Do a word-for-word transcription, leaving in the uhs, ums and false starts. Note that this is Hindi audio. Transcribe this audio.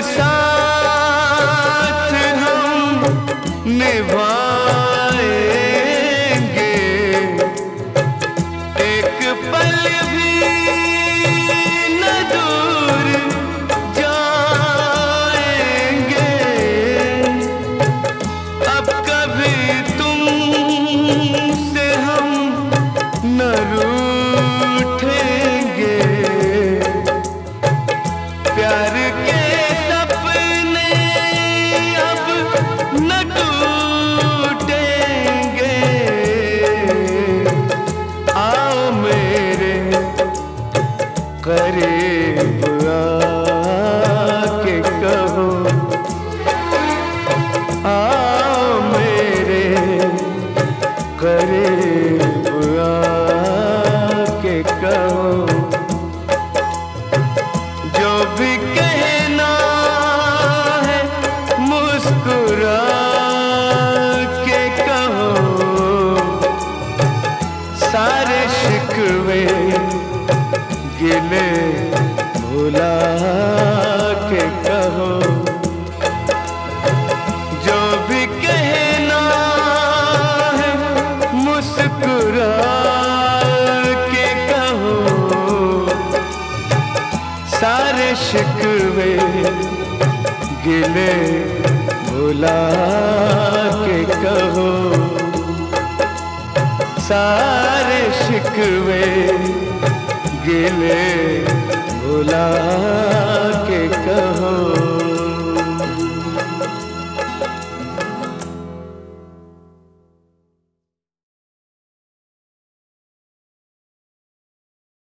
साथ हम निभाएंगे, एक पल भी न दूर जाएंगे। अब कभी तुमसे हम न रूठेंगे, प्यार के सपने अब न टूटेंगे। आओ मेरे करीब आके कहो, आओ मेरे करीब आके कहो, जो भी कहना है मुस्कुरा के कहो, सारे शिकवे गिले भुला के कहो, जो भी कहना है मुस्कुरा के कहो, सारे शिकवे गिले भुला के कहो, सारे शिकवे गिले भुला